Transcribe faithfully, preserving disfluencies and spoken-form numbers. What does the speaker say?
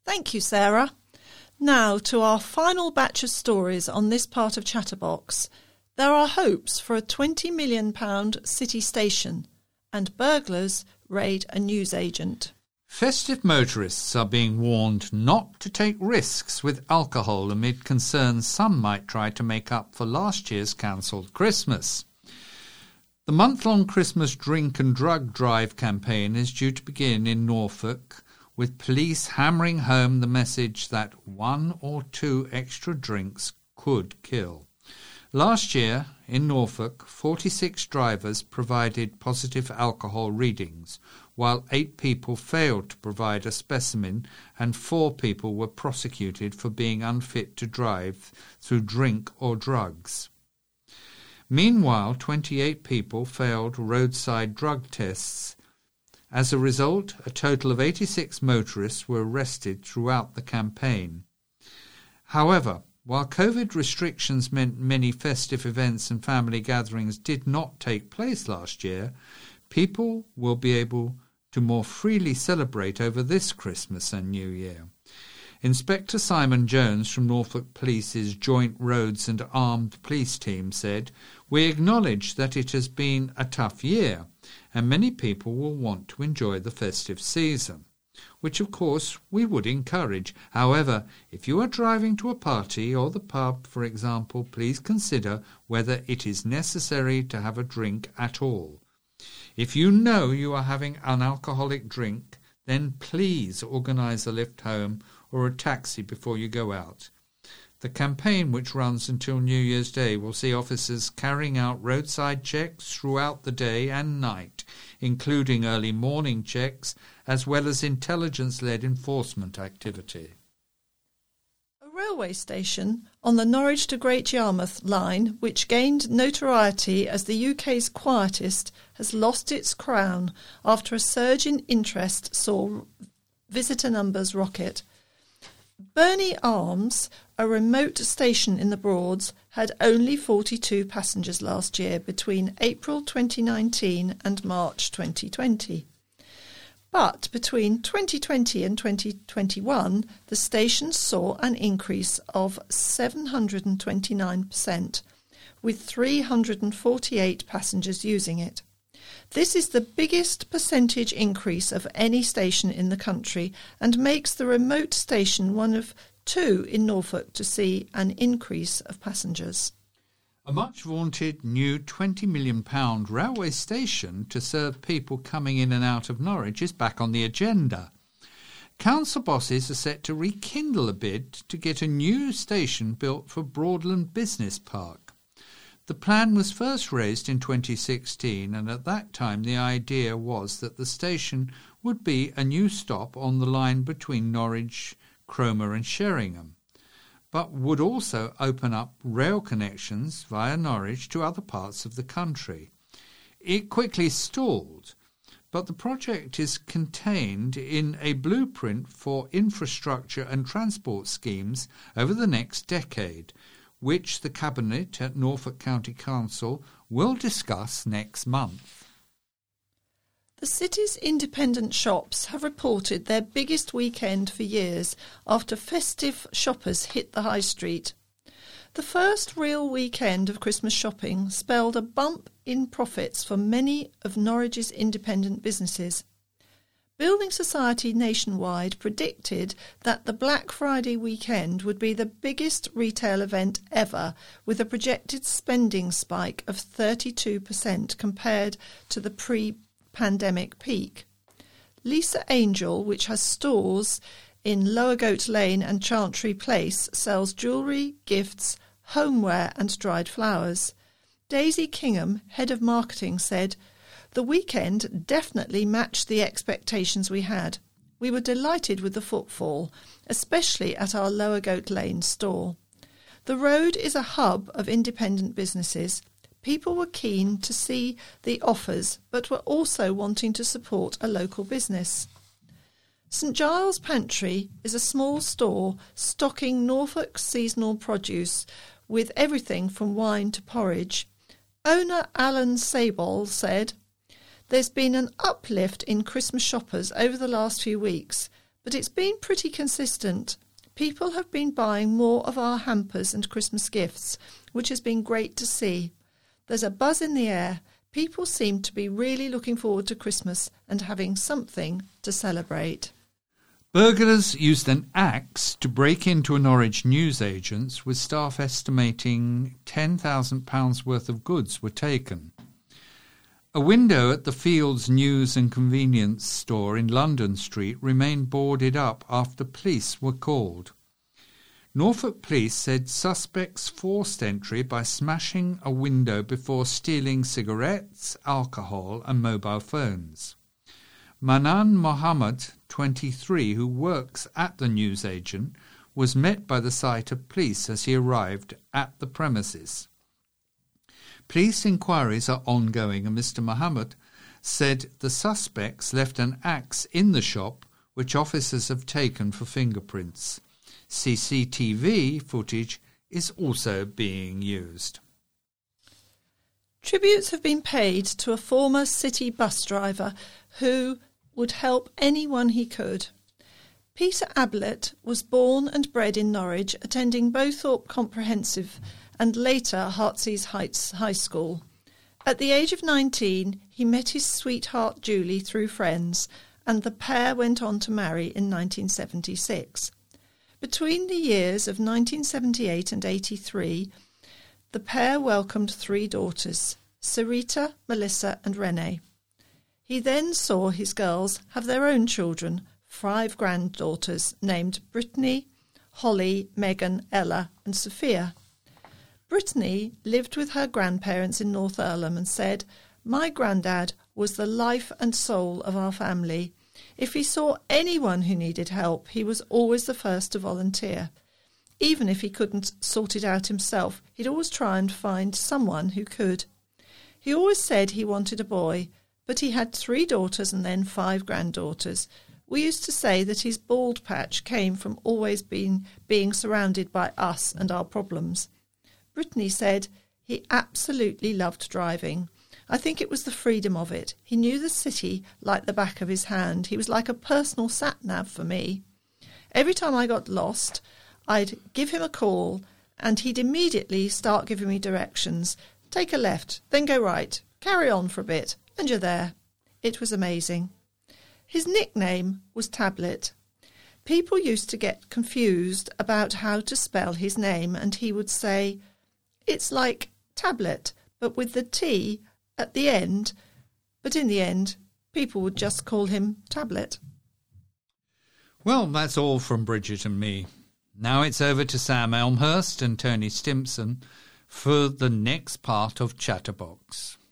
Thank you, Sarah. Now to our final batch of stories on this part of Chatterbox. There are hopes for a twenty million pounds city station, and burglars raid a newsagent. Festive motorists are being warned not to take risks with alcohol amid concerns some might try to make up for last year's cancelled Christmas. The month-long Christmas drink and drug drive campaign is due to begin in Norfolk, with police hammering home the message that one or two extra drinks could kill. Last year, in Norfolk, forty-six drivers provided positive alcohol readings, while eight people failed to provide a specimen and four people were prosecuted for being unfit to drive through drink or drugs. Meanwhile, twenty-eight people failed roadside drug tests. As a result, a total of eighty-six motorists were arrested throughout the campaign. However, while COVID restrictions meant many festive events and family gatherings did not take place last year, people will be able to more freely celebrate over this Christmas and New Year. Inspector Simon Jones from Norfolk Police's Joint Roads and Armed Police Team said, "We acknowledge that it has been a tough year, and many people will want to enjoy the festive season, which of course we would encourage. However, if you are driving to a party or the pub, for example, please consider whether it is necessary to have a drink at all. If you know you are having an alcoholic drink, then please organise a lift home or a taxi before you go out." The campaign, which runs until New Year's Day, will see officers carrying out roadside checks throughout the day and night, including early morning checks, as well as intelligence-led enforcement activity. A railway station on the Norwich to Great Yarmouth line, which gained notoriety as the U K's quietest, has lost its crown after a surge in interest saw visitor numbers rocket. Burney Arms, a remote station in the Broads, had only forty-two passengers last year between April twenty nineteen and March twenty twenty. But between twenty twenty and twenty twenty-one, the station saw an increase of seven hundred twenty-nine percent, with three hundred forty-eight passengers using it. This is the biggest percentage increase of any station in the country and makes the remote station one of two in Norfolk to see an increase of passengers. A much-vaunted new twenty million pounds railway station to serve people coming in and out of Norwich is back on the agenda. Council bosses are set to rekindle a bid to get a new station built for Broadland Business Park. The plan was first raised in twenty sixteen, and at that time the idea was that the station would be a new stop on the line between Norwich, Cromer and Sheringham, but would also open up rail connections via Norwich to other parts of the country. It quickly stalled, but the project is contained in a blueprint for infrastructure and transport schemes over the next decade, which the Cabinet at Norfolk County Council will discuss next month. The city's independent shops have reported their biggest weekend for years after festive shoppers hit the high street. The first real weekend of Christmas shopping spelled a bump in profits for many of Norwich's independent businesses. Building Society Nationwide predicted that the Black Friday weekend would be the biggest retail event ever, with a projected spending spike of thirty-two percent compared to the pre-pandemic peak. Lisa Angel, which has stores in Lower Goat Lane and Chantry Place, sells jewellery, gifts, homeware and dried flowers. Daisy Kingham, head of marketing, said, "The weekend definitely matched the expectations we had. We were delighted with the footfall, especially at our Lower Goat Lane store. The road is a hub of independent businesses. People were keen to see the offers, but were also wanting to support a local business." St Giles Pantry is a small store stocking Norfolk seasonal produce with everything from wine to porridge. Owner Alan Sable said, "There's been an uplift in Christmas shoppers over the last few weeks, but it's been pretty consistent. People have been buying more of our hampers and Christmas gifts, which has been great to see. There's a buzz in the air. People seem to be really looking forward to Christmas and having something to celebrate. Burglars used an axe to break into a Norwich newsagent's, with staff estimating ten thousand pounds worth of goods were taken. A window at the Fields News and Convenience store in London Street remained boarded up after police were called. Norfolk police said suspects forced entry by smashing a window before stealing cigarettes, alcohol and mobile phones. Manan Mohammed, twenty-three, who works at the newsagent, was met by the sight of police as he arrived at the premises. Police inquiries are ongoing, and Mister Mohammed said the suspects left an axe in the shop, which officers have taken for fingerprints. C C T V footage is also being used. Tributes have been paid to a former city bus driver who would help anyone he could. Peter Ablett was born and bred in Norwich, attending Bowthorpe Comprehensive and later Heartsease Heights High School. At the age of nineteen, he met his sweetheart Julie through friends, and the pair went on to marry in nineteen seventy-six. Between the years of nineteen seventy-eight and eighty-three, the pair welcomed three daughters, Sarita, Melissa and Renee. He then saw his girls have their own children, five granddaughters named Brittany, Holly, Megan, Ella and Sophia. Brittany lived with her grandparents in North Earlham and said, "My granddad was the life and soul of our family. If he saw anyone who needed help, he was always the first to volunteer. Even if he couldn't sort it out himself, he'd always try and find someone who could. He always said he wanted a boy, but he had three daughters and then five granddaughters. We used to say that his bald patch came from always being, being surrounded by us and our problems." Brittany said he absolutely loved driving. "I think it was the freedom of it. He knew the city like the back of his hand. He was like a personal sat-nav for me. Every time I got lost, I'd give him a call and he'd immediately start giving me directions. Take a left, then go right, carry on for a bit, and you're there." It was amazing. His nickname was Tablet. People used to get confused about how to spell his name, and he would say, "It's like tablet, but with the T at the end," but in the end, people would just call him Tablet. Well, that's all from Bridget and me. Now it's over to Sam Elmhurst and Tony Stimpson for the next part of Chatterbox.